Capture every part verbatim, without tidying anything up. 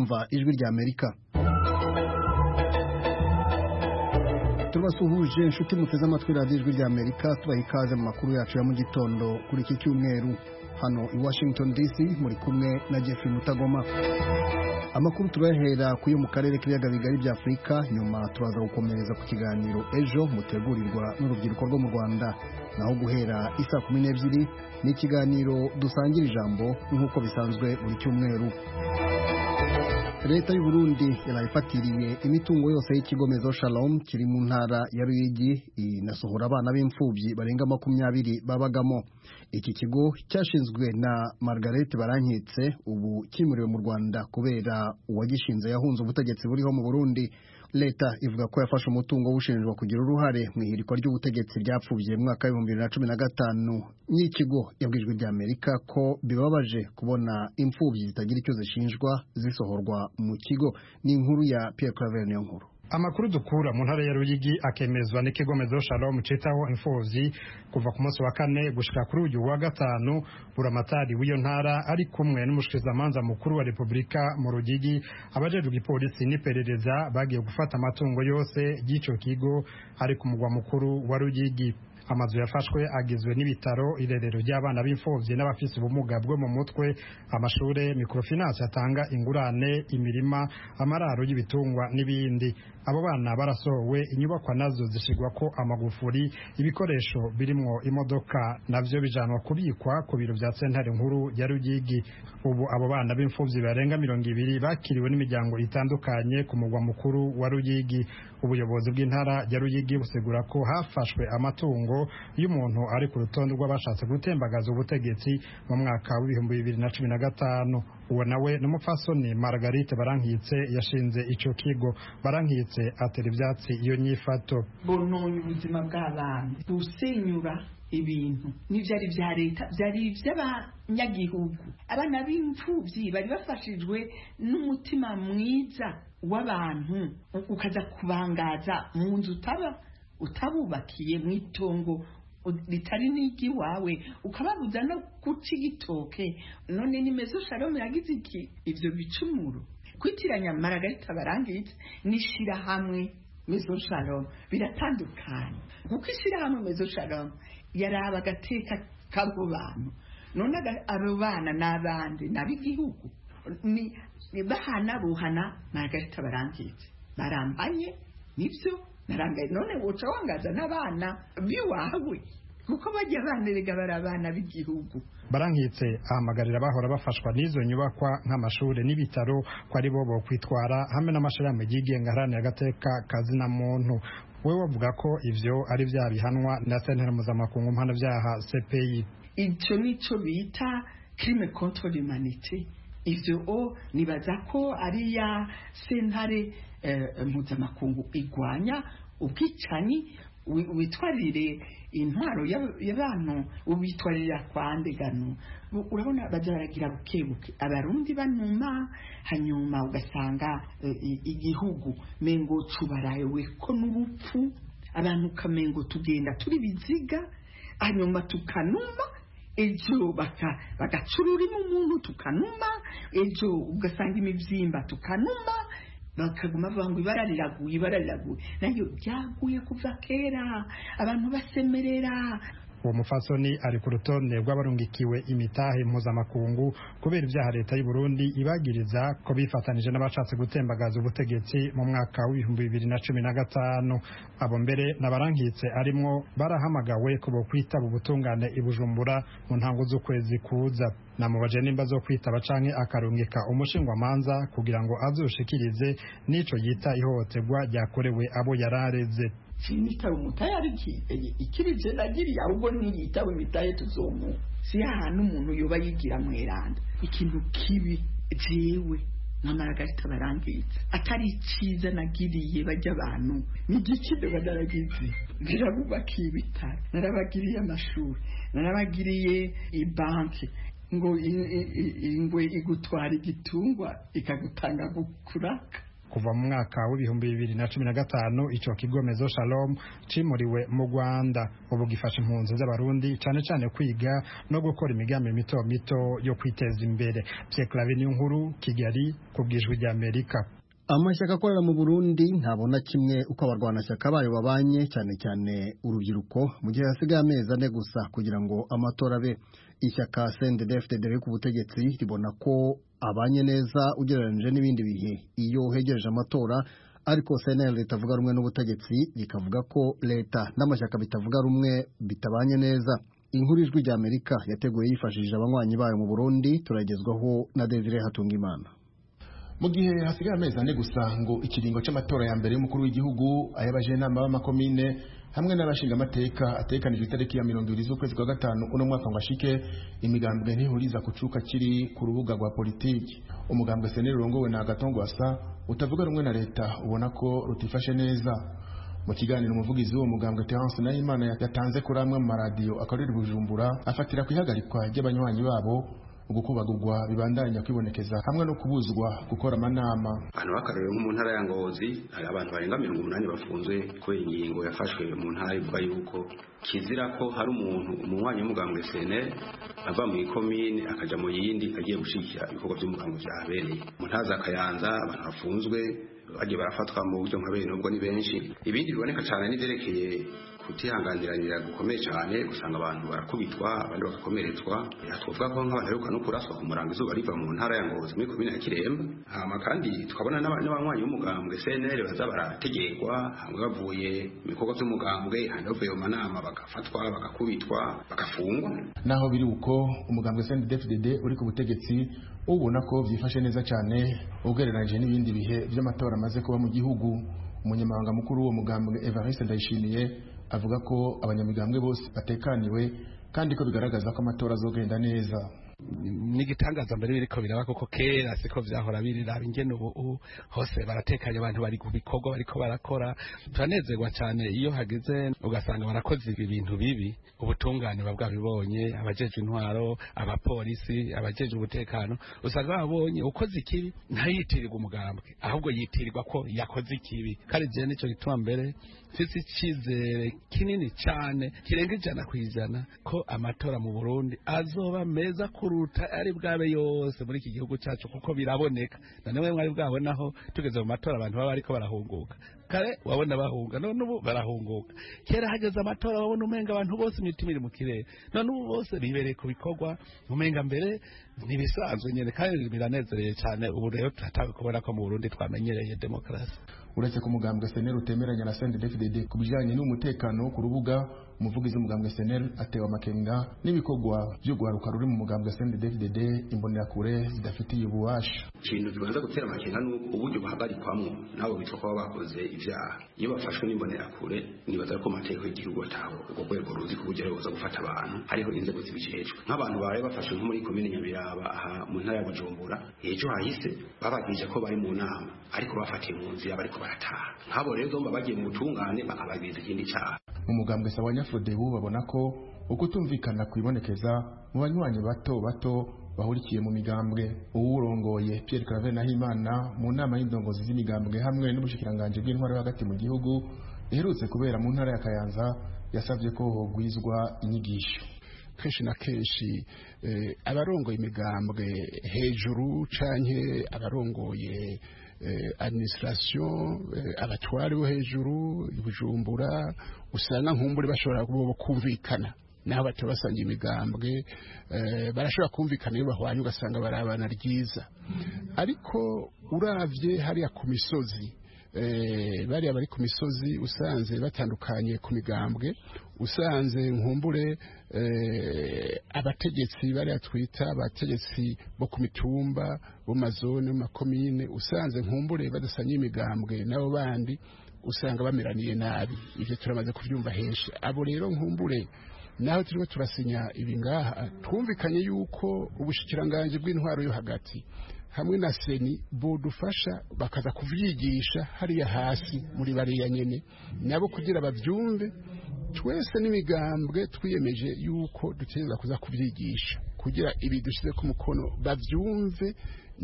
kumva ijwi rya Amerika. Turabasuhuje inshuti muteze amatwi radiyo ijwi rya Amerika, tubaha ikaze mu makuru yacu ya mu gitondo kuri iki cyumweru. Hano i Washington D C muri kumwe na Jeffrey Mutagoma. Amakuru turahera kuyo mu karere k'ibiyaga bigari bya Afrika, nyuma turaza gukomereza ku kiganiro ejo mutegurirwa n'urubyiruko rwo mu Rwanda. Naho guhera isa kumi n'ebyiri ni ikiganiro dusangira ijambo nk'uko bisanzwe buri cyumweru. Leta y'u Burundi yarayifatiriye imitungo yose y'ikigomezo Shalom kiri mu ntara ya Ruyigi, inasohora abana b'imfubyi barenga makumyabiri babagamo. Iki kigo cyashinzwe na Margaret Barankitse, ubu kimuriwe mu Rwanda kubera uwagishinze yahunze ubutegetsi buriho mu Burundi. Leta ivuga ko yafashe umutungo w'ushinjwa kugira uruhare mu ihirikwa ry'ubutegetsi ryapfuye mu mwaka w'ibihumbi bibiri na cumi na gatanu. N'ikigo yabwijwe rya Amerika ko bibabaje kubona imfubyi zitagira icyo zishinjwa zisohorwa mu kigo. Ni inkuru ya Pierre Claver niyo nkuru. Amakuru dukura mu ntara ya Ruyigi akemezwa n'ikigomezo Shalom citaho imfuvyi kuva ku munsi wa kane gushika kuri uyu wa gatanu. Buramatari w'iyo ntara ari kumwe n'umushikizamanza mukuru wa Republika mu Ruyigi, abajejwe igipolisi n'iperereza bagiye gufata amatungo yose y'ico kigo ari ku mugwa mukuru wa Ruyigi. Amazu yafashwe agizwe n'ibitaro, irerero ry'abana b'imfuvyi n'abafise ubumuga bwo mu mutwe, amashure, microfinance atanga ingurane, imirima, amararo y'ibitungwa n'ibindi. Abo bana barasohowe, inyubakwa nazo zishigwa ko amagufuri, ibikoresho birimwo imodoka navyo bijanwa kubikwa ku biro vya sentare nkuru ya Ruyigi. Ubu abo bana b'imfuvyi barenga mirongo ibiri bakiriwe n'imiryango itandukanye ku mugwa mukuru wa Ruyigi. Ubuyobozi bw'intara ya Ruyigi busigura ko hafashwe amatungo y'umuntu ari ku rutonde rw'abashatse gutembagaza ubutegetsi mu mwaka w'ibihumbi bibiri na cumi na gatanu. Uwo nawe n'umupfasoni Margarite Barankitse yashinze ico kigo. Barankitse atera ivyatsi iyo nyifato. Bononye ubuzima bw'abana, busenyura ibintu n'ivyari vya leta, vyari vy'abanyagihugu. Abana b'imfuvyi bari bafashijwe n'umutima mwiza w'abantu, ukaza kubangaza mu nzu utaba utabubakiye mu itongo litari n'igi wawe, ukababuza no guca igitoke. None ni mezo Shalom yagize iki? Ivyo bicumuro kwitiranya Margarita Barankitse nishira hamwe mezo Shalom biratandukanye, kuko ishira hamwe mezo Shalom yaraba gateka kabo bantu. None abo bana n'abandi nabigihugu ni bahana buhana Margarita Barankitse barambanye nivyo narangaye. None woca wangaza n'abana biwawe, kuko bajya banerega barabana b'igihugu. Barankitse ahamagarira bahora bafashwa n'izo nyubakwa nk'amashure n'ibitaro ko ari bo bo kwitwara hamwe n'amashirahamwe yigenga haranira agateka kazina muntu. We wavuga ko ivyo ari vya bihanwa na sentare mpuzamakungu mpanavyaha C P I. Ico nico bita crime contre l'humanité. Ivyo o nibaza ko ari ya sentare mpuzamakungu igwanya ubwicanyi. Witwarire intwaro y'abantu, ubitwarira kwandegano. Urabona baza baragira bukebuke abarundi banuma, hanyuma ugasanga igihugu mengo cubarayewe ko n'urupfu, abantu kamengo tugenda turi biziga, hanyuma tukanuma. Ejo baka bagacurura mu muntu tukanuma, ejo ugasanga imivyimba tukanuma, bakaguma bavuga ngo ibara riraguye ibara riraguye. Nayo byaguye kuva kera, abantu basemerera. Uwo mufasoni ari ku rutonde rw'abarungikiwe imitahe mpuzamakungu kubera ibyaha leta y'u Burundi ibagiriza ko bifatanije n'abashatse gutembagaza ubutegetsi mu mwaka w'ibihumbi bibiri na cumi na gatanu. Abo mbere n'Abarankitse arimwo barahamagawe ko bo kwitaba ubutungane i Bujumbura mu ntango z'ukwezi kuza. Namubaje nimba zo kwitaba canke akarungika umushingwamanza kugira ngo azoshikirize n'ico yita ihohoterwa ryakorewe abo yarareze. Sinitawe umutayari ikirije nagiriye, ahubwo niyitawe imitaye tuzomu. Si ahantu umuntu yoba yigira mweranda ikintu kibi jewe na Margarita Barankitse atari ciza nagiriye bajya abantu. Ni gikide badaragize birabubaki ibitaro, narabagiriye amashuri, narabagiriye ibanki, ngo ingwe igutwara igitungwa ikagutanga gukuraka. kuva mu mwaka w'ibihumbi bibiri na cumi na gatanu ico kigo Maison Shalom cimuriwe mu Rwanda ubu gifasha impunzi z'abarundi cane cane kwiga no gukora imigambi mito mito yo kwiteza imbere. Pierre Claver Niyonkuru, Kigali, kubwijwi rya Amerika. Amashyaka akorera mu Burundi ntabona kimwe uko abarwanashyaka bayo babanye, cyane cyane urubyiruko, mu gihe hasigaye amezi ane gusa kugira ngo amatora abe. Ishyaka C N D D F D D ku butegetsi ribona ko abanye neza ugereranyije n'ibindi bihe iyo hegereje amatora, ariko C N L ritavuga rumwe n'ubutegetsi rikavuga ko leta n'amashyaka bitavuga rumwe bitabanye neza. Inkuru y'Ijwi rya Amerika yateguye yifashishije abanywanyi bayo mu Burundi, turagezwaho na Desire Hatungimana. Mu gihe hasigaye amezi ane gusa ngo ikiringo cy'amatora ya mbere y'umukuru w'igihugu, ay'abajenama b'amakomine hamwe n'abashinga amateka atekanijwe itariki ya mirongo ibiri z'ukwezi kwa gatanu uno mwaka ngo ashike, imigambwe ntihuriza kucuka kiri ku rubuga rwa politiki. Umugambwe C N L urongowe na Gatongwasa utavuga rumwe na leta ubona ko rutifashe neza. Mu kiganiro umuvugizi w'uwo mugambwe Terence Nahimana yatanze kuri amwe mu maradiyo akorera i Bujumbura, afatira kwihagarikwa ry'abanywanyi babo, ugukubagurwa bibandanya kwibonekeza hamwe no kubuzwa gukora amanama. Abantu bakarere mu ntara ya Ngozi hari abantu barenga mirongo umunani bafunzwe kubera ingingo yafashwe mu ntara ivuga yuko kizira ko hari umuntu umunywanyi w'umugambwe C N L ava mu ikomine akaja mu yindi agiye gushikira ibikorwa by'umugambwe vyabereye. Mu ntara za Kayanza abantu bafunzwe bagiye barafatwa mu buryo nk'abene nubwo ni benshi. Ibindi biboneka cyane n'ivyerekeye kutihanganiranira gukomeye cyane, usanga abantu barakubitwa abandi bagakomeretswa. Twavuga ko nk'abantu baheruka no kuraswa ku murango izuba riva mu ntara ya Ngozi muri komine ya Kiremba. Hama kandi tukabona n'abanywanyi b'umugambwe C N L baza barategerwa hamwe bavuye mu bikorwa by'umugambwe, handi bavuye mu manama bagafatwa bagakubitwa bagafungwa. Naho biri uko umugambwe C N D D F D D uri ku butegetsi ubona ko byifashe neza cyane ugereranyije n'ibindi bihe by'amatora amaze kuba mu gihugu. Umunyamabanga mukuru w'uwo mugambwe Evariste Ndayishimiye avuga ko abanyamigambwe bose batekaniwe kandi ko bigaragaza ko amatora azogenda neza. Nigitangaza mbere biriko biraba koko kera siko vyahora birira ingene ubu hose baratekanye, abantu bari ku bikorwa bariko barakora. Turanezerwa cyane iyo hageze ugasanga barakoze ibintu bibi, ubutungane babwabibonye, abajeje intwaro, abapolisi, abajeje ubutekano, usanga babonye ukoze ikibi ntayitirirwa umugambwe ahubwo yitirirwa ko yakoze ikibi. Kandi je nico gituma mbere sisi cizere kinini cyane kirenga ijana kwijana ko amatora mu Burundi azoba meza kuruta ari bwabe yose muri iki gihugu cyacu, kuko biraboneka. Nanewe mwari bwabonaho tugeze mu matora abantu baba ariko barahunguka. Kare wabona bahunga, none ubu barahunguka. Kera hageze amatora wabona umenga abantu bose imitima iri mu kirere, none ubu bose bibereye ku bikorwa umenga mbere nibisanzwe nyene, kandi biranezereye cyane. Ubu rero tutatawe kubona ko mu Burundi twamenyereye demokrasi. Uretse ku mugambwe C N L utemeranya na C N D D F D D ku bijanye n'umutekano ku rubuga, umuvugizi w'umugambwe C N L atewa amakenga n'ibikorwa byo guharuka ruri mu mugambwe C N D D F D D imbonerakure zidafitiye ububasha. Ikintu bibanza gutera amakenga n'uko uburyo buhagarikwamwo nabo bitwa ko bakoze ivyaha. Iyo bafashwe n'imbonerakure nibaza ko amategeko y'igihugu ataho ubwo rwego ruzi ku buryo buza gufata abantu, hariho inzego zibijejwe. Nk'abantu bawe bafashwe nko muri komine Nyabiraba aha mu ntara ya Bujumbura, ejo hahise babagije ko bari mu nama ariko bafatiye mu nzira bariko barataha. Nk'abo rero zomba bagiye mu butungane bakabagiza ikindi cyaha. Mu mugambwe sawa Nyafrodebu babona ko ukutumvikana kwibonekeza mu banywanyi bato bato bahurikiye mu migambwe. Uwurongoye Pierre Claver Nahimana mu nama y'indongozi z'imigambwe hamwe n'ubushikiranganje bw'intwaro hagati mu gihugu iherutse kubera mu ntara ya Kayanza yasavye ko hogwizwa inyigisho. Kenshi na kenshi eh, abarongoye imigambwe hejuru canke abarongoye eh, administration eh, abatwari bo hejuru Bujumbura usanga nkumbure bashobora kumvikana naho batabasanga imigambwe eh, barashobora kumvikana iyo bahwanye ugasanga barabana ryiza. Ariko uravye hariya ku misozi eh, bari abari ku misozi usanze batandukanye ku migambwe, usanze nkumbure eh, abategetsi bari atwita abategetsi bo ku mitumba bo mazone mu makomine, usanze nkumbure badasanye imigambwe nabo bandi usanga bameraniye nabi. Ivyo turamaze kuvyumva henshi. Abo rero nkumbure naho turiko turasinya ibi ngaha twumvikanye yuko ubushikiranganje bw'intwaro yo hagati hamwe na seni bodufasha bakaza kuvyigisha hariya hasi muri bariya nyene nabo kugira bavyumve. Twese n'imigambwe twiyemeje yuko dutegereza kuza kuvyigisha kugira ibi dushyize ku mukono bavyumve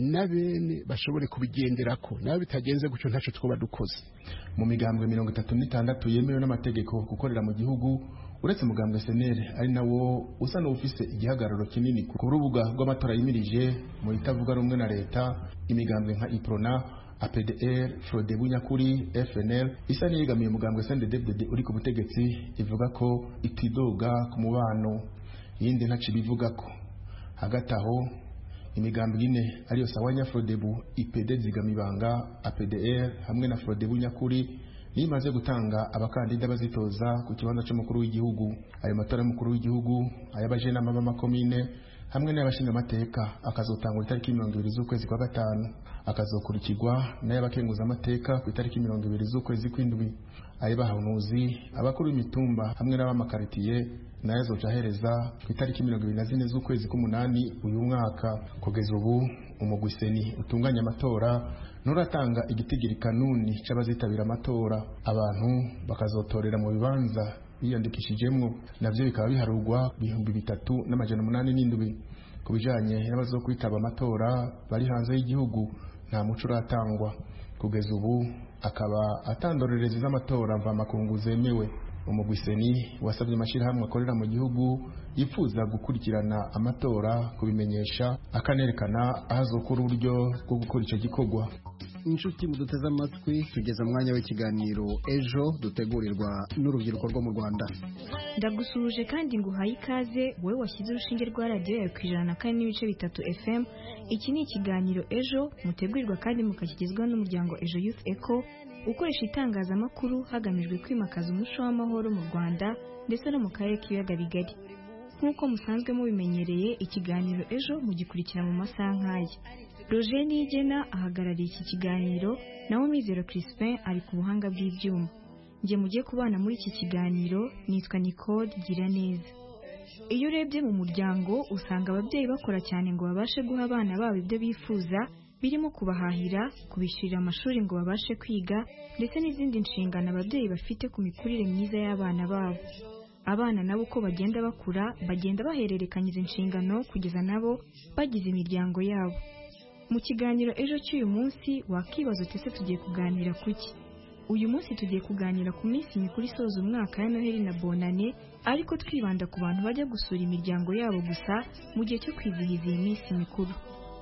nabene bashobore kubigenderako nawe bitagenze gutyo ntaco twoba dukoze. Mu migambwe mirongo itatu n'itandatu yemewe n'amategeko gukorera mu gihugu uretse mugambwe S N L ari nawo usa n'ufise igihagararo kinini ku rubuga rw'amatora yimirije mu itavuga rumwe na leta, imigambwe nka Iprona, A P D R, Frodebu Nyakuri, F N L isa n'iyegamiye mugambwe S N D D F D D uri ku butegetsi ivuga ko itidoga ku mubano, yindi ntaci bivuga ko. Hagati aho imigambwe ine ariyo Sawanya, Frodebu, I P D Zigamibanga, A P D R hamwe na Frodebu Nyakuri nimaze gutanga abakandida bazitoza ku kibanza cy'umukuru w'igihugu. Ayo matora y'umukuru w'igihugu ayabajenama b'amakomine hamwe n'abashinga amateka akazotangwa itariki mirongo ibiri z'ukwezi kwa gatanu, akazokurikirwa n'ayabakenguza amateka ku itariki mirongo ibiri z'ukwezi kw'indwi. Ayibahanuzi abakuru b'imitumba hamwe n'abamakaritiye nayo azocahereza ku itariki mirongo ibiri na zine z'ukwezi k'umunani uyu mwaka. Kugeza ubu umugwi seni utunganya amatora nuratanga igitigiri kanuni c'abazitabira amatora, abantu bakazotorera mu bibanza biyandikishijemwo, navyo bikaba biharugwa ibihumbi bitatu n'amajana umunani n'indwi. Ku bijanye n'abazokwitaba amatora bari hanze y'igihugu nta muco uratangwa. Kugeza ubu akaba atandorereza z'amatora mva makungu zemewe. Umugwi seni wasabye amashirahamwe akorera mu gihugu yifuza gukurikirana amatora kubimenyesha akanerekana ahazokura uburyo bwo gukora ico gikorwa. Inshuti muduteze amatwi tugeze mwanya w'ikiganiro ejo dutegurirwa n'urubyiruko rwo mu Rwanda. Ndagusuje kandi nguhaye ikaze wowe washyize urushinge rwa radio yawe ku ijana na kane n'ibice bitatu F M. Iki ni ikiganiro ejo mutegurirwa kandi mukakigezwaho n'umuryango Ejo Youth Echo ukoresha itangazamakuru hagamijwe kwimakaza umuco w'amahoro mu Rwanda ndetse no mu karere k'ibiyaga bigari. Nk'uko musanzwe mubimenyereye, ikiganiro ejo mugikurikira mu masaha nk'aya. Roger Nigena ahagarariye iki kiganiro, naho Mizero Crispin ari ku buhanga bw'ibyuma. Nge mugiye kubana muri iki kiganiro nitwa Nicole Giraneza. Iyo urebye mu muryango usanga ababyeyi bakora cyane ngo babashe guha abana babo ibyo bifuza, birimo kubahahira, kubishyurira amashuri ngo babashe kwiga ndetse n'izindi nshingano ababyeyi bafite ku mikurire myiza y'abana babo. Abana nabo uko bagenda bakura bagenda bahererekanya izi nshingano kugeza nabo bagize imiryango yabo. Mu kiganiro ejo cy'uyu munsi wakibaza utese tugiye kuganira kuki? Uyu munsi tugiye kuganira ku minsi mikuru isoza umwaka ya Noheli na Bonane, ariko twibanda ku bantu bajya gusura imiryango yabo gusa mu gihe cyo kwizihiza iyi minsi mikuru.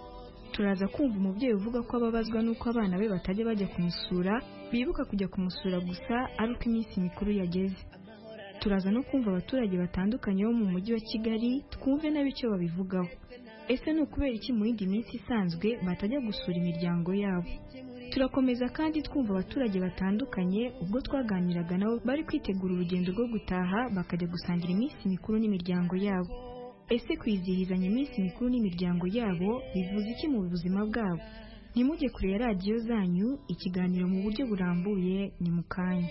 Turaza kumva umubyeyi uvuga ko ababazwa n'uko abana be batajya bajya kumusura, bibuka kujya kumusura gusa ari uko iminsi mikuru yageze. Turaza no kumva abaturage batandukanye bo mu mujyi wa Kigali, twumve n'abicyo babivugaho. Ese ni ukubera iki mu yindi minsi isanzwe batajya gusura imiryango yabo? Turakomeza kandi twumva abaturage batandukanye ubwo twaganiraga nabo bari kwitegura urugendo rwo gutaha bakajya gusangira iminsi mikuru n'imiryango yabo. Ese kwizihizanya iminsi mikuru n'imiryango yabo bivuze iki mu buzima bwabo? Ntimujye kure ya radiyo zanyu, ikiganiro mu buryo burambuye ni mu kanya.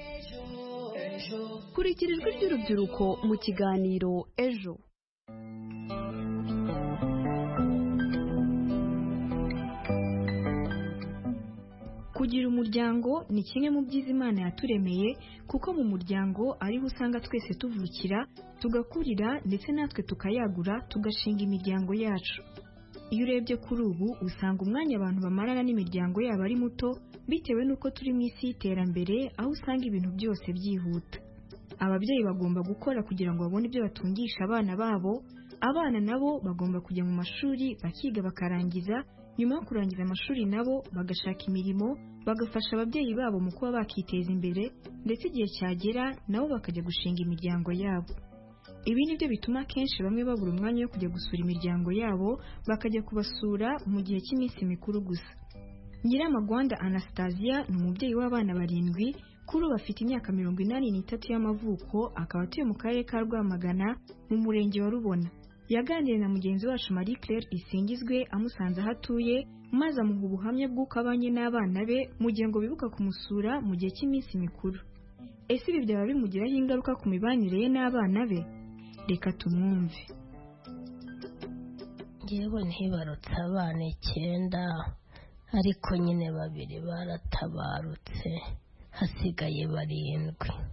Kurikira ijwi ry'urubyiruko mu kiganiro ejo. Kugira umuryango ni kimwe mu byiza Imana yaturemeye, kuko mu muryango ariho usanga twese tuvukira, tugakurira ndetse natwe tukayagura, tugashinga imiryango yacu. Iyo urebye kuri ubu usanga umwanya abantu bamarana n'imiryango yabo ari muto, bitewe n'uko turi mu isi y'iterambere aho usanga ibintu byose byihuta. Ababyeyi bagomba gukora kugira ngo babone ibyo batungisha abana babo, abana nabo bagomba kujya mu mashuri bakiga bakarangiza, nyuma yo kurangiza amashuri nabo bagashaka imirimo, bagafasha ababyeyi babo mu kuba bakiteza imbere, ndetse igihe cyagera nabo bakajya gushinga imiryango yabo. Ibi ni byo bituma kenshi bamwe babura umwanya wo kujya gusura imiryango yabo, bakajya kubasura mu gihe cy'iminsi mikuru gusa. Nyiramagwanda Anastasia ni umubyeyi w'abana barindwi, kuri ubu afite imyaka mirongo inani n'itatu y'amavuko, akaba atuye mu karere ka Rwamagana mu murenge wa Rubona. Yaganiriye na mugenzi wacu Marie Claire Isingizwe amusanze aho atuye, maze amuha ubuhamya bw'uko abanye n'abana be mu gihe ngo bibuka kumusura mu gihe cy'iminsi mikuru. Ese ibi byaba bimugiraho ingaruka ku mibanire ye n'abana be? Reka tumwumve. Yewe ntibarutse abana icyenda, ariko nyine babiri baratabarutse, hasigaye barindwi.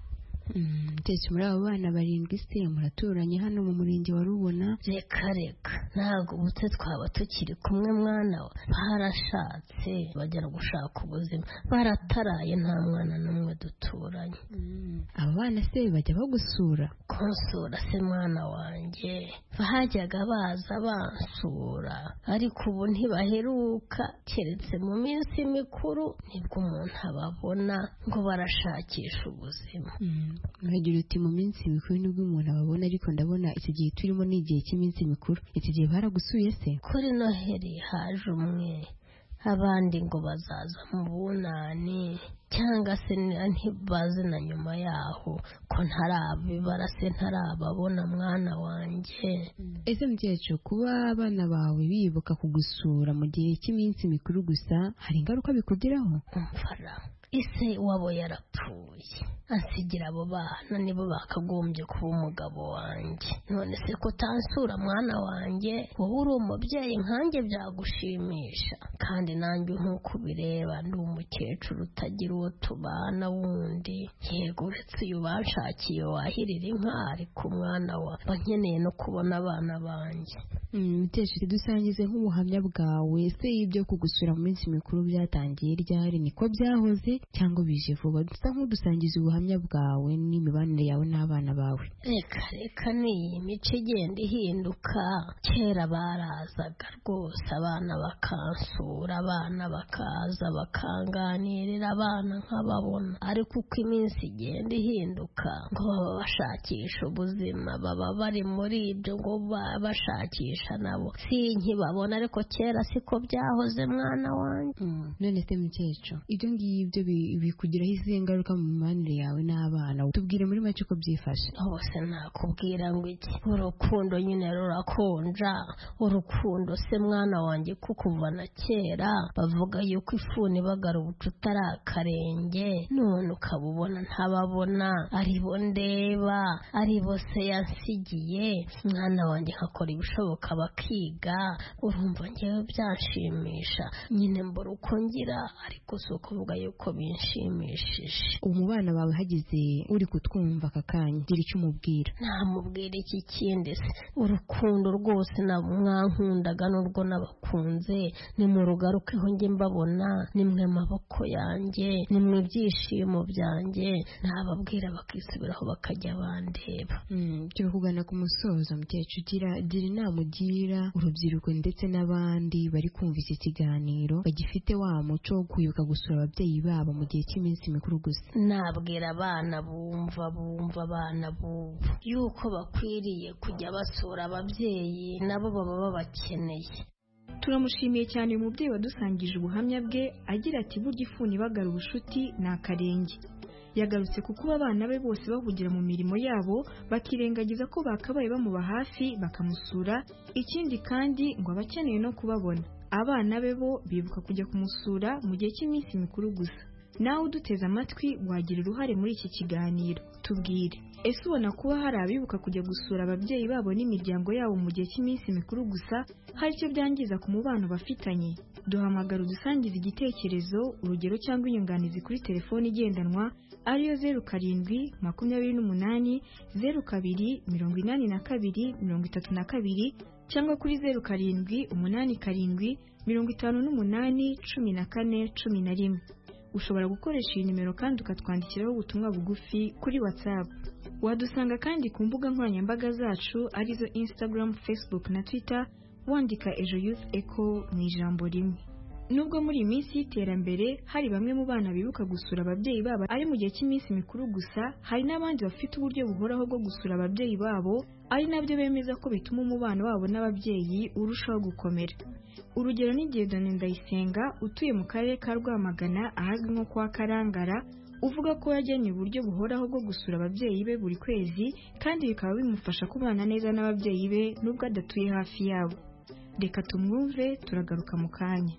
ndetse muri abo bana barindwi se muraturanye hano mu murenge wa Rubona? Reka reka ntabwo ubute twaba tukiri kumwe mwana wa barashatse bajya gushaka ubuzima barataraye nta mwana n'umwe duturanye. Abo bana se bajya bagusura? Konsura se mwana wanjye bahajyaga baza bansura ariko ubu ntibaheruka keretse mu minsi mikuru nibwo umuntu ababona ngo barashakisha ubuzima. Mwagira uti mu minsi mikuru nibwo umuntu ababona ariko ndabona iki gihe turimo ni igihe cy'iminsi mikuru. Iki gihe baragusuye se? Kuri Noheri haje umwe abandi ngo bazaza mu bunani cyangwa se ntibaze na nyuma yaho ko ntarabibara se ntarababona mwana wanjye. Ese mukecuru kuba abana bawe bibuka kugusura mu gihe cy'iminsi mikuru gusa hari ingaruka bikugiraho? Umfara ise wabo yarapfuye ansigira abo bana nibo bakagombye kuba umugabo wanjye, none se ko tansura mwana wanjye wowe uri umubyeyi nkanjye byagushimisha? Kandi nanjye nk'uko ubireba ndi umukecuru utagira uwo tubana wundi, yego uretse uyu banshakiye wahirira inka ariko umwana wa bankeneye no kubona abana banjye. Mukecuru dusangize nk'ubuhamya bwawe se ibyo kugusura mu minsi mikuru byatangiye ryari, niko byahoze cyangwa bije vuba? Dusa nk'udusangiza ubuhamya bwawe n'imibanire yawe n'abana bawe. Reka reka ni imico igenda ihinduka. Kera barazaga rwose abana bakansura, abana bakaza bakanganirira, abana nk'ababona, ariko uko iminsi igenda ihinduka ngo baba bashakisha ubuzima, baba bari muri ibyo ngo bashakisha nabo sinkibabona, ariko kera siko byahoze mwana wanjye. None se mukecuru ibyo ngibyo bikugiraho izihe ngaruka mu mibanire yawe n'abana? Tubwire muri make uko byifashe. Hose nakubwira ngo iki, urukundo nyine rurakonja. Urukundo se mwana wanjye kukuva na kera bavuga yuko ifuni bagara ubucuti ari akarenge, none ukabubona ntababona, aribo ndeba aribo se yansigiye. Mwana wanjye hakora ibishoboka bakiga, urumva ngewe byanshimisha nyine mbura uko ngira, ariko si ukuvuga yuko binshimishije. Ubu bana bawe hagize uri kutwumva aka kanya gira icyo umubwira? Namubwira iki kindi se, urukundo rwose na mwankundaga n'urwo nabakunze nimurugarukeho njye mbabona, nimwe maboko yanjye, nimwe ibyishimo byanjye, nababwira bakisubiraho bakajya bandeba. Turi kugana ku musozo mukecuru, gira gira inama ugira urubyiruko ndetse n'abandi bari kumva iki kiganiro bagifite wa muco wo kwibuka gusura ababyeyi babo mu gihe cy'iminsi mikuru gusa. Nabwira abana bumva bumva abana bubu yuko bakwiriye kujya basura ababyeyi, nabo baba babakeneye. Turamushimiye cyane uyu mubyeyi wadusangije ubuhamya bwe agira ati burya ifuni bagara ubushuti ni akarenge. Yagarutse ku kuba abana be bose bahugira mu mirimo yabo bakirengagiza ko bakabaye bamuba hafi bakamusura, ikindi kandi ngo abakeneye no kubabona. Abana be bo bibuka kujya kumusura mu gihe cy'iminsi mikuru gusa. Nawe uduteze amatwi wagira uruhare muri iki kiganiro, tubwire ese ubona kuba hari abibuka kujya gusura ababyeyi babo n'imiryango yabo mu gihe cy'iminsi mikuru gusa hari icyo byangiza ku mubano bafitanye? Duhamagara udusangiza igitekerezo, urugero cyangwa inyunganizi kuri telefoni igendanwa ariyo zeru karindwi makumyabiri n'umunani zeru kabiri mirongo inani na kabiri mirongo itatu na kabiri cyangwa kuri zeru karindwi umunani karindwi mirongo itanu n'umunani cumi na kane cumi na rimwe. Ushobora gukoresha iyi nimero kandi ukatwandikiraho ubutumwa bugufi kuri WhatsApp. Wadusanga kandi ku mbuga nkoranyambaga zacu arizo Instagram, Facebook na Twitter wandika Ejo Youth Echo mu ijambo rimwe. Nubwo muri iyi minsi y'iterambere hari bamwe mu bana bibuka gusura ababyeyi babo ari mu gihe cy'iminsi mikuru gusa, hari n'abandi bafite uburyo buhoraho bwo gusura ababyeyi babo, ari nabyo bemeza ko bituma umubano wabo n'ababyeyi urushaho gukomera. Urugero ni Dieudonne Ndayisenga utuye mu karere ka Rwamagana ahazwi nko kwa Karangara, uvuga ko yajyanye uburyo buhoraho bwo gusura ababyeyi be buri kwezi kandi bikaba bimufasha kubana neza n'ababyeyi be nubwo adatuye hafi yabo. Reka tumwumve, turagaruka mu kanya.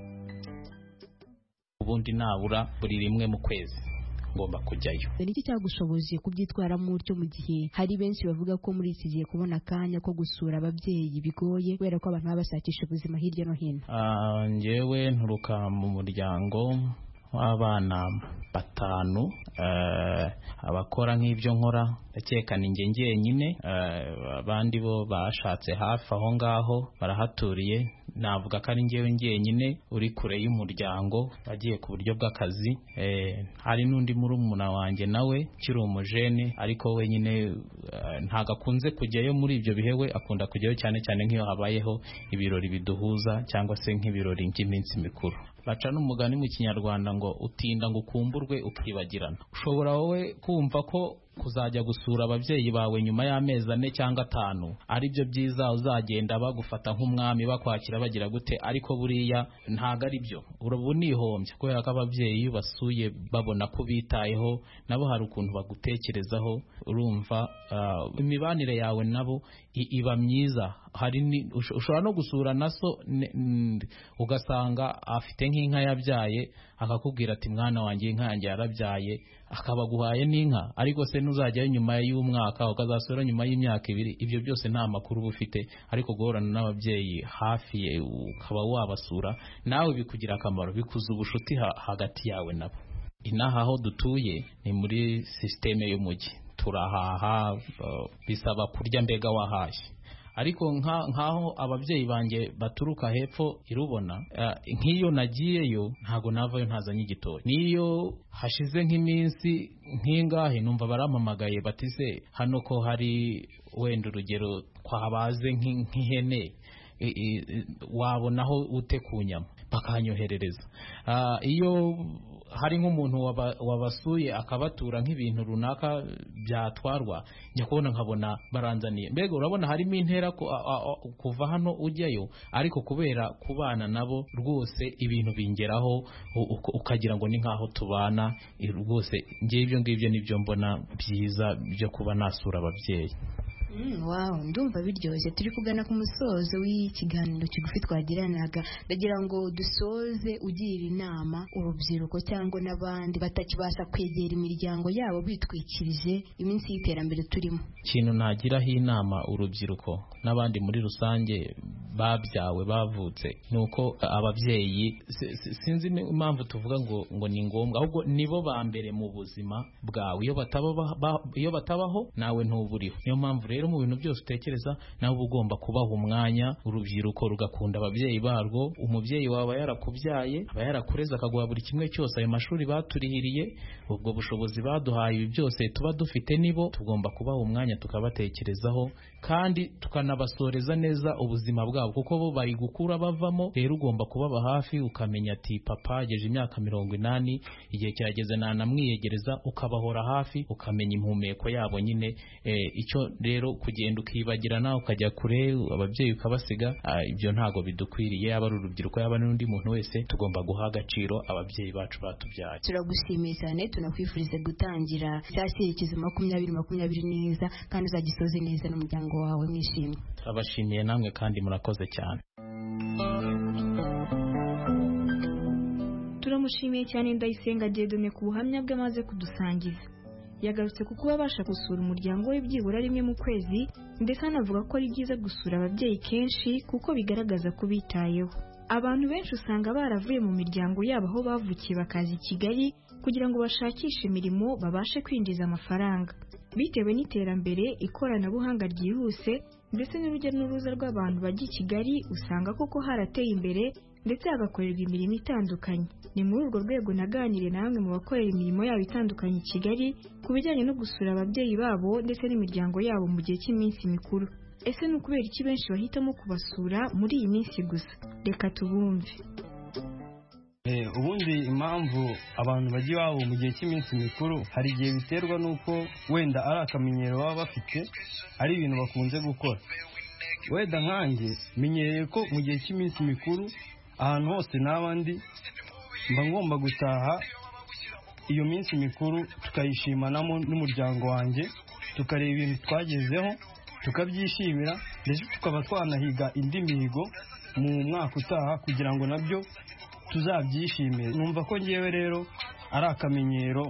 Ubundi nabura buri rimwe mu kwezi ngomba kujyayo. Ni iki cyagushoboje kubyitwaramo utyo mu gihe hari benshi bavuga ko muri iki gihe kubona akanya ko gusura ababyeyi bigoye kubera ko abantu baba bashakisha ubuzima hirya no hino? Ah, njyewe nturuka mu muryango w'abana batanu uh, abakora nk'ibyo nkora ndakeka ni nge ngenyine, uh, abandi bo bashatse hafi aho ngaho barahaturiye. Navuga ko ari ngewe ngenyine uri kure y'umuryango agiye ku buryo bw'akazi. Eh, hari n'undi murumuna wanjye nawe kiri umujene, ariko wenyine uh, ntago akunze kujyayo muri ibyo bihewe, akunda kujyayo cyane cyane nk'iyo habayeho ibirori biduhuza cyangwa se nk'ibirori by'iminsi mikuru. Baca n'umugani mu Kinyarwanda ngo utinda ngo ukumburwe ukibagirana. Ushobora wowe kumva ko kuzajya gusura ababyeyi bawe nyuma y'amezi ane cyangwa atanu ari byo byiza, uzagenda bagufata nk'umwami bakwakira bagira gute, ariko buriya ntago ari byo. Ubu nihombye kubera ko ababyeyi iyo basuye babona ko bitayeho, nabo hari ukuntu bagutekerezaho, urumva uh, imibanire yawe nabo iba myiza. Hari ushobora no gusura naso ugasanga afite nk'inka yabyaye, akakubwira ati mwana wanjye inka yanjye yarabyaye, akabaguhaye n'inka, ariko se nuzajyayo nyuma y'umwaka ukazasura nyuma y'imyaka ibiri, ibyo byose nta makuru uba ufite. Ariko guhorana n'ababyeyi hafi ye ukaba wabasura, nawe bikugira akamaro, bikuza ubushuti ha, hagati yawe nabo. Inaha aho dutuye ni muri systeme y'umujyi, turahaha, uh, bisaba kurya mbega wahashye. Ariko nkaho ababyeyi banjye baturuka hepfo irubona, uh, nk'iyo nagiyeyo ntago navayo ntazanye igitoki. Niyo hashize nk'iminsi nk'ingahe numva barampamagaye batize hano ko hari wenda urugero kwabaze nk'ihene, wabonaho ute ku nyama, bakanyoherereza. Uh, iyo hari nk'umuntu wabasuye akabatura nk'ibintu runaka byatwarwa, njya kubona nkabona baranzaniye. Mbega urabona harimo intera kuva hano ujyayo, ariko kubera kubana nabo rwose ibintu bingeraho ukagira ngo ni nkaho tubana rwose. Ngiye ibyo ngibyo nibyo mbona byiza byo kuba nasura ababyeyi. Mm, wow, ndumva biryoshye. Turi kugana ku musozo w'ikiganiro kigufi twagiranaga, ndagira ngo dusoze ugira inama urubyiruko cyangwa n'abandi batakibasha kwegera imiryango yabo bitwikirije iminsi y'iterambere turimo. Ikintu nagiraho inama urubyiruko n'abandi muri rusange babyawe bavutse, nuko ababyeyi sinzi impamvu tuvuga ngo ngo ni ngombwa, ahubwo nibo ba mbere mu buzima bwawe. Iyo bataba iyo batabaho nawe ntuburiho. Niyo mpamvu rero mu bintu byose utekereza nawe uba ugomba kubaha umwanya. Urubyiruko rugakunda ababyeyi barwo. Umubyeyi wawe yarakubyaye, aba yarakureze, akaguha buri kimwe cyose. Ayo mashuri baturihiriye, ubwo bushobozi baduhaye, ibi byose tuba dufite nibo, tugomba kubaha umwanya tukabatekerezaho, kandi tukanabasoreza neza ubuzima bwabo, kuko bo bari gukura bavamo. Rero ugomba kubaba hafi, ukamenya ati papa ageje imyaka mirongo inani, igihe cyageze nanamwiyegereza, ukabahora hafi, ukamenya impumeko yabo nyine. E, icyo rero kugenda ukibagirana ukajya kure ababyeyi ukabasiga, ibyo ntago bidukwiriye. Aba ari urubyiruko, yaba n'undi muntu wese, tugomba guha agaciro ababyeyi bacu batubyaye. Turagushimiye cyane, tunakwifuriza gutangira cyashyikiza makumyabiri makumyabiri neza, kandi uzagisoze neza n'umuryango wawe mwishimye. Turabashimiye namwe kandi murakoze cyane. Turamushimiye cyane Ndayisenga Dieudonné ku buhamya bwe amaze kudusangiza. Yagarutse ku kuba abasha gusura umuryango we byibura rimwe mu kwezi, ndetse anavuga ko ari byiza gusura ababyeyi kenshi kuko bigaragaza ko bitayeho. Abantu benshi usanga baravuye mu miryango yabo aho bavukiye bakaza i Kigali kugira ngo bashakishe imirimo babashe kwinjiza amafaranga. Bitewe n'iterambere, ikoranabuhanga ryihuse ndetse n'urujya n'uruza rw'abantu bajya i Kigali, usanga koko harateye imbere ndetse hagakorerwa imirimo itandukanye. Ni muri urwo rwego naganiriye na bamwe mu bakorera imirimo yabo itandukanye i Kigali ku bijyanye no gusura ababyeyi babo ndetse n'imiryango yabo mu gihe cy'iminsi mikuru. Ese ni ukubera iki benshi bahitamo kubasura muri iyi minsi gusa? Reka tubumve. Ubundi impamvu abantu bajya iwabo mu gihe cy'iminsi mikuru, hari igihe biterwa n'uko wenda ari akamenyero baba bafite, ari ibintu bakunze gukora. Wenda nkanjye menyereye ko mu gihe cy'iminsi mikuru ahantu hose n'abandi mba ngomba gutaha iyo minsi mikuru, tukayishimanamo n'umuryango wanjye, tukareba ibintu twagezeho, tukabyishimira, ndetse tukaba twanahiga indi mihigo mu mwaka utaha kugira ngo nabyo tuzabyishimire. Numva ko ngewe rero ari akamenyero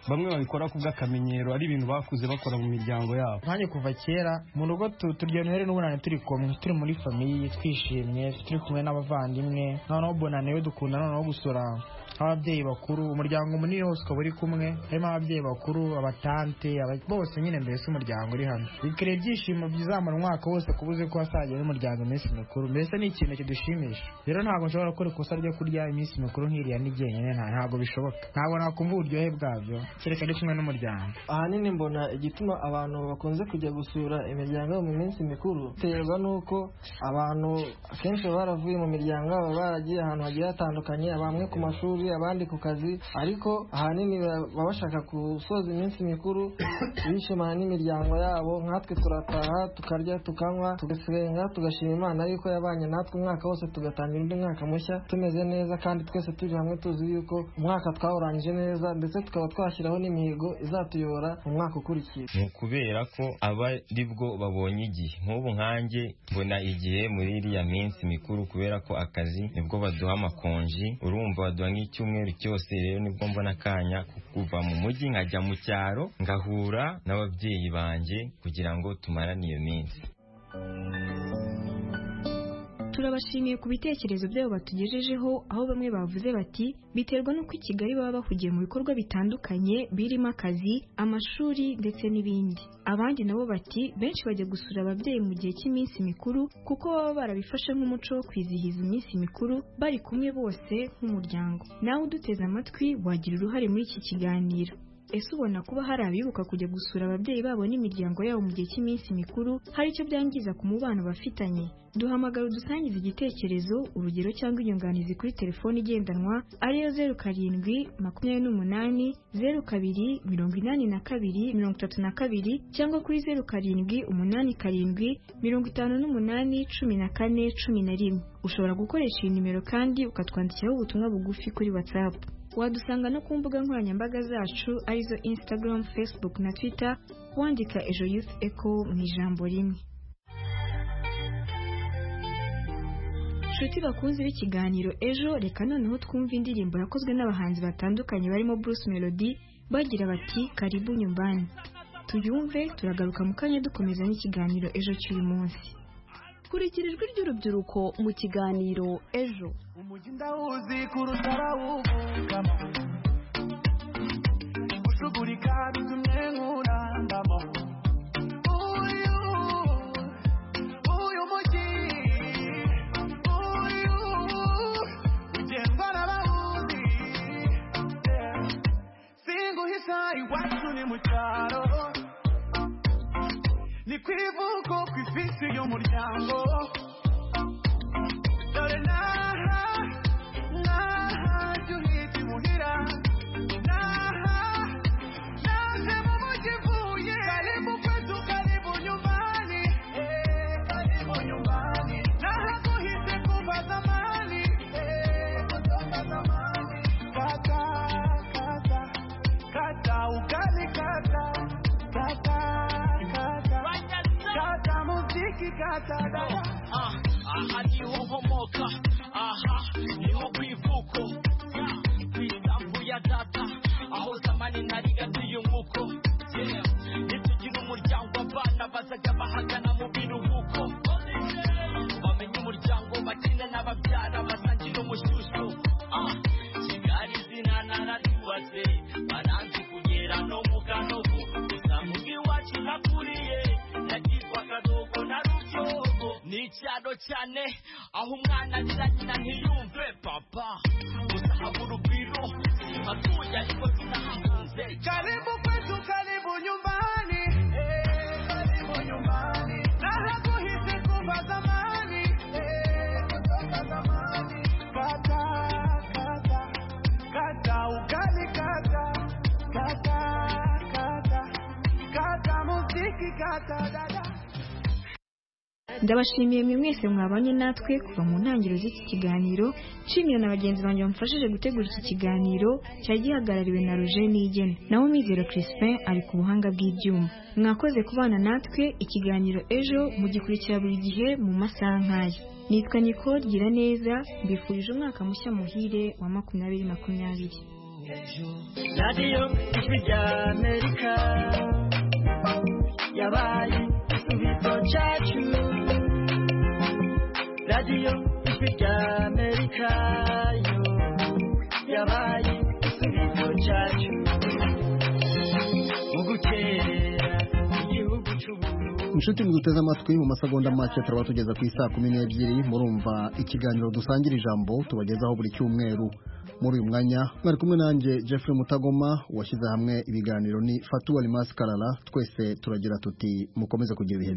bamwe babikora ku bw'akamenyero ari ibintu bakuze bakora mu miryango yabo. Nkanjye kuva kera mu rugo turya noheri n'ubunane turi kumwe, turi muri famiye twishimye, turi kumwe n'abavandimwe, noneho bonane yo dukunda noneho gusura ababyeyi bakuru, umuryango munini wose ukaba uri kumwe, harimo ababyeyi bakuru, abatante, bose nyine mbese umuryango uri hamwe. Bikira ibyishimo bizamara umwaka wose kubuze ko hasagiye n'umuryango iminsi mikuru, mbese ni ikintu kidushimisha. Rero ntabwo nshobora gukora ikosa ryo kurya iminsi mikuru nk'iriya ni jyenyine, ntabwo bishoboka. Ntabwo nakumva uburyohe bwabyo kereka ari kumwe n'umuryango. Ahanini mbona igituma abantu bakunze kujya gusura imiryango mu minsi mikuru biterwa n'uko abantu akenshi baravuye mu miryango baba baragiye ahantu hagiye hatandukanye, bamwe ku mashuri abandi ku kazi, ariko ahanini baba bashaka gusoza iminsi mikuru bishimana n'imiryango yabo. Nkatwe turataha tukarya tukanywa tugasenga tugashima Imana yuko yabanye natwe umwaka wose, tugatangira undi mwaka mushya tumeze neza kandi twese turi hamwe tuzi yuko umwaka twawurangije neza, ndetse tukaba twashyiraho n'imihigo izatuyobora mu mwaka ukurikiye. Ni ukubera ko aba ari bwo babonye igihe. Nk'ubu nkanjye mbona igihe muri iriya minsi mikuru kubera ko akazi nibwo baduha amakonji, urumva baduha nk'icyumweru cyose. Rero nibwo mbona akanya kuva mu mujyi nkajya mu cyaro ngahura n'ababyeyi banjye kugira ngo tumarane iyo minsi. Turabashimiye ku bitekerezo byabo batugejejeho, aho bamwe bavuze bati biterwa n'uko i Kigali baba bahugiye mu bikorwa bitandukanye birimo akazi, amashuri ndetse n'ibindi. Abandi nabo bati benshi bajya gusura ababyeyi mu gihe cy'iminsi mikuru kuko baba barabifashe nk'umuco wo kwizihiza iminsi mikuru bari kumwe bose nk'umuryango. Nawe uduteze amatwi wagira uruhare muri iki kiganiro. Ese ubona kuba hari abibuka kujya gusura ababyeyi babo n'imiryango yabo mu gihe cy'iminsi mikuru hari icyo byangiza ku mubano bafitanye? Duhamagara udusangiza igitekerezo, urugero cyangwa inyunganizi kuri telefoni igendanwa ariyo zeru karindwi makumyabiri n'umunani zeru kabiri mirongo inani na kabiri mirongo itatu na kabiri cyangwa kuri zeru karindwi umunani karindwi mirongo itanu n'umunani cumi na kane cumi na rimwe. Ushobora gukoresha iyi nimero kandi ukatwandikiraho ubutumwa bugufi kuri WhatsApp. Wadusanga no ku mbuga nkoranyambaga zacu arizo Instagram, Facebook na Twitter, wandika Ejo Youth Echo mu ijambo rimwe. Nshuti bakunze b'ikiganiro Ejo, reka noneho twumva indirimbo yakozwe n'abahanzi batandukanye barimo Bruce Melody bagira bati karibu nyumbani. Tuyumve turagaruka mu kanya dukomeza n'ikiganiro Ejo cy'uyu munsi. Kurikira ijwi ry'urubyiruko mu kiganiro Ejo. Umujyi ndawuzi kurusha arawuvukamo, gushugurika bitumye nkurambamo. Uyu, uyu mujyi, uyu, ugendwa n'abawuzi. Singuhisha iwacu ni mu cyaro, ni ku ivuko ku ifisi y'umuryango. Dore naha, naha juhiti muhira, naha, naje mu mujyi mvuye. Karibu kwetu, karibu nyumbani, eh, karibu nyumbani. Naha kuhise kuva zamani, eh, kutoka zamani. Kata, kata, kata ugali kata, kata, kata, kata muziki kata dada. Aha niho nkomoka, aha niho ku ivuko, ku isambu ya data, aho zamani nari gatuye umuko. Nitugira umuryango abana bazajya bahagana mu biruhuko, bamenye umuryango bakina n'ababyara basangira umushyushyu. Kigali izina nararibaze, baranzi kugera no mu Kanogo, gusa mu bw'iwacu nakuriye nagirwa Kadogo na Rubyogo. Ni icyaro cyane aho umwana arira nyina ntiyumve papa, gusa habura ubwiro hatuye ariko sinahahunze. Karibu kwetu, karibu nyumbani, eh, karibu nyumbani. Nahakuhisi kuva zamani, eh, kutoka zamani. Kata, kata, kata ugali kata, kata, kata, kata muziki kata dada. Ndabashimiye mwe mwese mwabanye natwe kuva mu ntangiriro z'iki kiganiro, nshimira na bagenzi banjye bamfashije gutegura iki kiganiro cyari gihagarariwe na Roger Nigena, naho Mizero Crispin ari ku buhanga bw'ibyuma. Mwakoze kubana natwe, ikiganiro Ejo mugikurikira buri gihe mu masaha nk'aya. Nitwa Nicole Giraneza, mbifurije umwaka mushya muhire wa makumyabiri makumyabiri. radiyo ijwi rya amerika yabaye igisubizo cyacu radiyo ijwi rya amerika yo yabaye igisubizo cyacu mu guterera igihugu cy'uburundi. inshuti muduteze amatwi mu masegonda make turaba tugeza ku isaa kumi n'ebyiri murumva ikiganiro dusangira ijambo tubagezaho buri cyumweru. Muri uyu mwanya mwari kumwe nanjye Jeffrey Mutagoma, washyize hamwe ibiganiro ni Fatu Alimas Karara. Twese turagira tuti mukomeze kugira ibihe